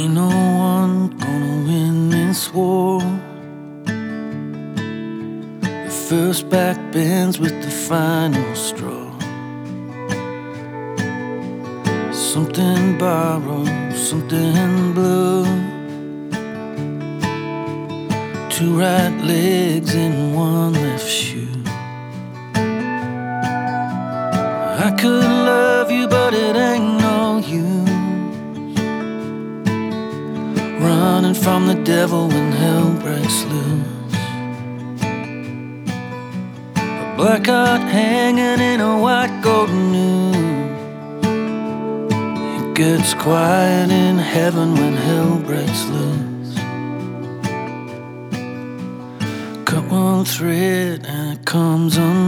Ain't no one gonna win this war. The first back bends with the final straw. Something borrowed, something blue. Two right legs and one left shoe. I could love you, but it ain't no use running from the devil when hell breaks loose. A black heart hanging in a white golden noose. It gets quiet in heaven when hell breaks loose. Cut one thread and it comes undone.